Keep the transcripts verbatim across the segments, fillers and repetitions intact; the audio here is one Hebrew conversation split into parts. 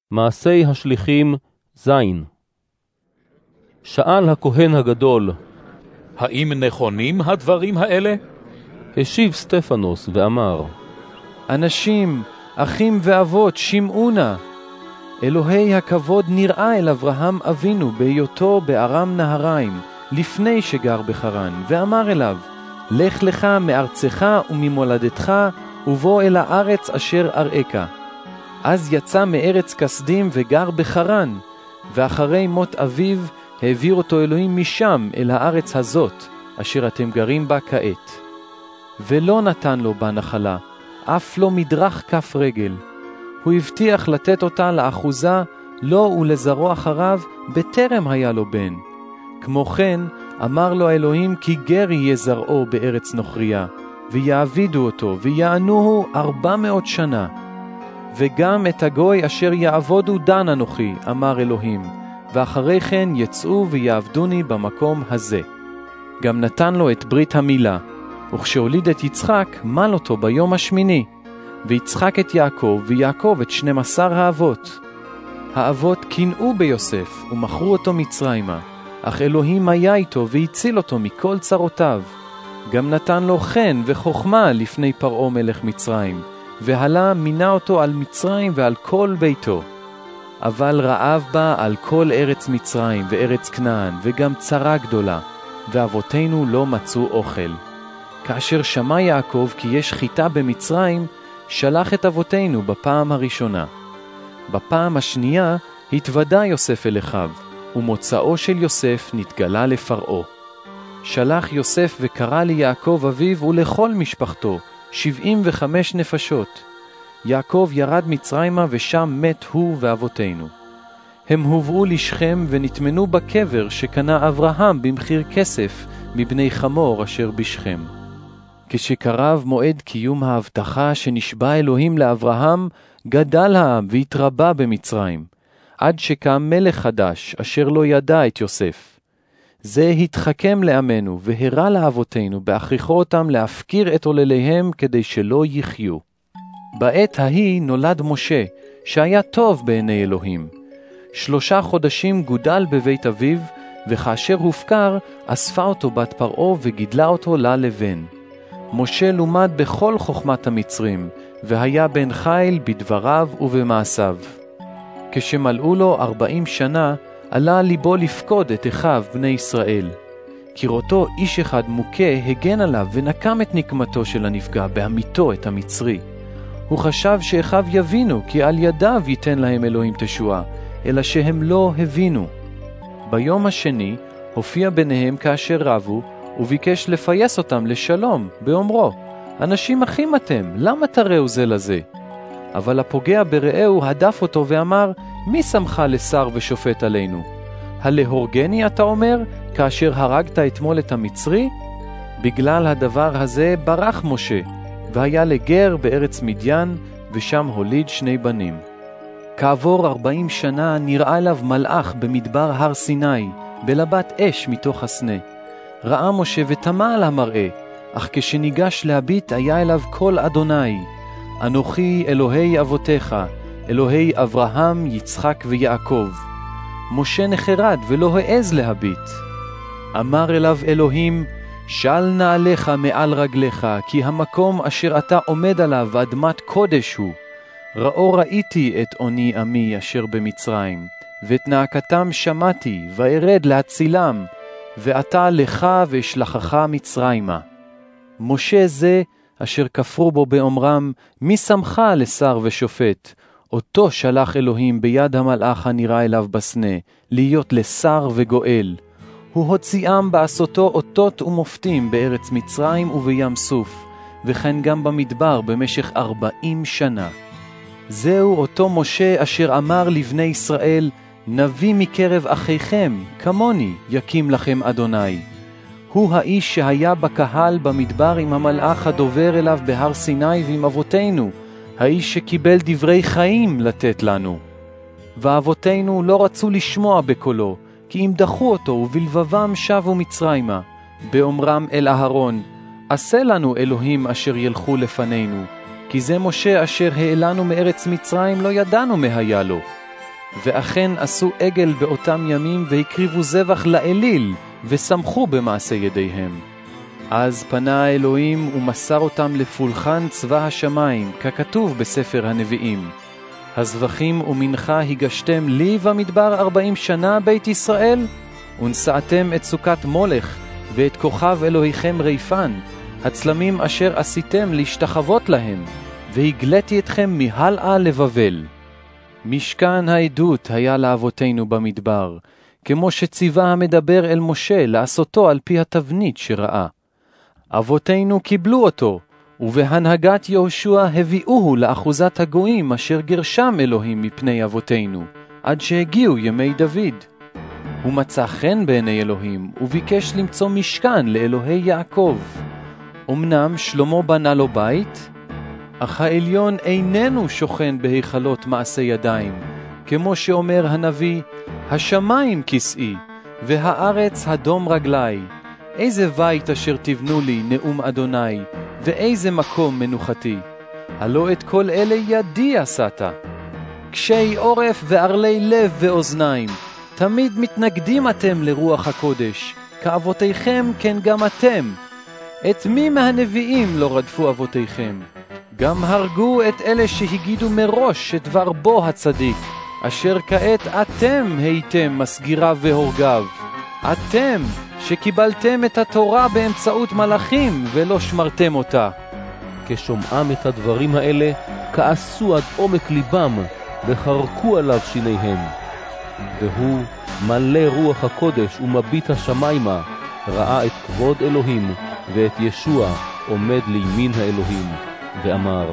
מעשי השליחים זין. שאל הכהן הגדול, האם נכונים הדברים האלה? השיב סטפנוס ואמר, אנשים, אחים ואבות, שמעונה. אלוהי הכבוד נראה אל אברהם אבינו בהיותו בארם נהריים, לפני שגר בחרן, ואמר אליו, לך לך מארצך וממולדתך, ובוא אל הארץ אשר אראך. אז יצא מארץ כסדים וגר בחרן, ואחרי מות אביו העביר אותו אלוהים משם אל הארץ הזאת, אשר אתם גרים בה כעת. ולא נתן לו בה נחלה, אף לא מדרך כף רגל. הוא הבטיח לתת אותה לאחוזה, לו ולזרוע אחריו, בטרם היה לו בן. כמו כן, אמר לו אלוהים כי גר יהיה זרעו בארץ נוכריה, ויעבידו אותו, ויענוהו ארבע מאות שנה. וגם את הגוי אשר יעבודו דן אנוכי, אמר אלוהים, ואחרי כן יצאו ויעבדוני במקום הזה. גם נתן לו את ברית המילה, וכשהוליד את יצחק, מל אותו ביום השמיני, ויצחק את יעקב, ויעקב את שנים עשר האבות. האבות קינאו ביוסף, ומכרו אותו מצרימה, אך אלוהים היה איתו, והציל אותו מכל צרותיו. גם נתן לו חן וחוכמה לפני פרעה מלך מצרים, והלה מינה אותו על מצרים ועל כל ביתו. אבל רעב בה על כל ארץ מצרים וארץ כנען, וגם צרה גדולה, ואבותינו לא מצאו אוכל. כאשר שמע יעקב כי יש חיטה במצרים, שלח את אבותינו בפעם הראשונה. בפעם השנייה התוודע יוסף אל אחיו, ומוצאו של יוסף נתגלה לפרעה. שלח יוסף וקרא ליעקב אביו ולכל משפחתו, שבעים וחמש נפשות. יעקב ירד מצרימה ושם מת הוא ואבותינו. הם הובאו לשכם ונתמנו בקבר שקנה אברהם במחיר כסף מבני חמור אשר בשכם. כשקרב מועד קיום ההבטחה שנשבע אלוהים לאברהם, גדל העם והתרבה במצרים, עד שקם מלך חדש אשר לא ידע את יוסף. זה התחכם לעמנו והרע לאבותינו בהכריחו אותם להפקיר את עולליהם כדי שלא יחיו. בעת ההיא נולד משה, שהיה טוב בעיני אלוהים. שלושה חודשים גודל בבית אביו, וכאשר הופקר, אספה אותו בת פרעה וגידלה אותו לה לבן. משה לומד בכל חוכמת המצרים, והיה בן חיל בדבריו ובמעשיו. כשמלאו לו ארבעים שנה, עלה ליבו לפקוד את אחיו בני ישראל. כראותו איש אחד מוכה הגן עליו ונקם את נקמתו של הנפגע בהמיתו את המצרי. הוא חשב שאחיו יבינו כי על ידיו ייתן להם אלוהים תשועה, אלא שהם לא הבינו. ביום השני הופיע ביניהם כאשר רבו, וביקש לפייס אותם לשלום, באומרו, אנשים אחים אתם, למה תראו זה לזה? אבל הפוגע ברעהו הדף אותו ואמר, מי שמך לשר ושופט עלינו? הלהורגני אתה אומר, כאשר הרגת אתמול את המצרי? בגלל הדבר הזה ברח משה, והיה לגר בארץ מדיין, ושם הוליד שני בנים. כעבור ארבעים שנה נראה אליו מלאך במדבר הר סיני, בלבת אש מתוך הסנה. ראה משה ותמה על המראה, אך כשניגש להביט היה אליו קול אדוני, אנוכי אלוהי אבותיך, אלוהי אברהם, יצחק ויעקב. משה נחרד ולא העז להביט. אמר אליו אלוהים, של נעליך מעל רגליך, כי המקום אשר אתה עומד עליו אדמת קודש הוא. ראו ראיתי את עוני עמי אשר במצרים, ואת נאקתם שמעתי, וארד להצילם, ואתה לך ואשלחך מצרימה. משה זה אשר כפרו בו באומרם, מי שמך לשר ושופט? אותו שלח אלוהים ביד המלאך הנראה אליו בסנה, להיות לשר וגואל. הוא הוציאם בעשותו אותות ומופתים בארץ מצרים ובים סוף, וכן גם במדבר במשך ארבעים שנה. זהו אותו משה אשר אמר לבני ישראל, נביא מקרב אחיכם, כמוני, יקים לכם אדוני. הוא האיש שהיה בקהל במדבר עם המלאך הדובר אליו בהר סיני ועם אבותינו, האיש שקיבל דברי חיים לתת לנו. ואבותינו לא רצו לשמוע בקולו, כי אם דחו אותו ובלבבם שבו מצרימה, באומרם אל אהרון, עשה לנו אלוהים אשר ילכו לפנינו, כי זה משה אשר העלנו מארץ מצרים לא ידענו מה היה לו. ואכן עשו עגל באותם ימים והקריבו זבח לאליל, ושמחו במעשה ידיהם. אז פנה האלוהים ומסר אותם לפולחן צבא השמיים, ככתוב בספר הנביאים. הזבחים ומנחה הגשתם לי במדבר ארבעים שנה בית ישראל, ונשאתם את סוכת מולך, ואת כוכב אלוהיכם ריפן, הצלמים אשר עשיתם להשתחוות להם, והגלתי אתכם מהלאה לבבל. משכן העדות היה לאבותינו במדבר, כמו שציווה המדבר אל משה לעשותו על פי התבנית שראה. אבותינו קיבלו אותו, ובהנהגת יהושע הביאוהו לאחוזת הגויים אשר גרשם אלוהים מפני אבותינו, עד שהגיעו ימי דוד. הוא מצא חן בעיני אלוהים, וביקש למצוא משכן לאלוהי יעקב. אמנם שלמה בנה לו בית, אך העליון איננו שוכן בהיכלות מעשה ידיים, כמו שאומר הנביא, השמיים כסאי, והארץ הדום רגלי. איזה בית אשר תבנו לי, נאום אדוני, ואיזה מקום מנוחתי. הלא את כל אלה ידי עשת. קשי עורף וערלי לב ואוזניים, תמיד מתנגדים אתם לרוח הקודש, כאבותיכם כן גם אתם. את מי מהנביאים לא רדפו אבותיכם? גם הרגו את אלה שהגידו מראש שדבר בו הצדיק, אשר כעת אתם הייתם מסגיריו והורגיו. אתם שקיבלתם את התורה באמצעות מלאכים ולא שמרתם אותה. כשומעם את הדברים האלה, כעסו עד עומק ליבם, וחרקו עליו שיניהם. והוא, מלא רוח הקודש ומביט השמיימה, ראה את כבוד אלוהים ואת ישוע עומד לימין האלוהים, ואמר,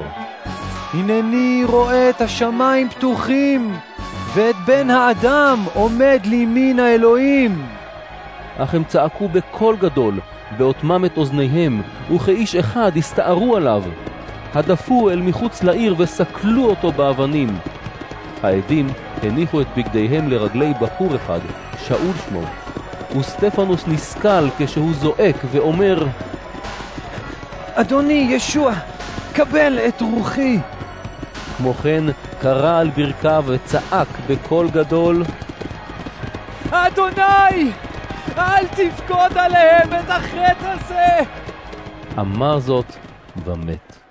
הנני רואה את השמיים פתוחים, ואת בן האדם עומד לימין האלוהים. אך הם צעקו בקול גדול, בעוצמם את אוזניהם, וכאיש אחד הסתערו עליו. הדפו אל מחוץ לעיר וסקלו אותו באבנים. העדים הניחו את בגדיהם לרגלי בחור אחד, שאול שמו, וסטפנוס נסקל כשהוא זועק ואומר, אדוני ישוע, קבל את רוחי. כמו כן קרא על ברכיו וצעק בקול גדול, אדוני, אל תפקוד עליהם את החטא הזה. אמר זאת ומת.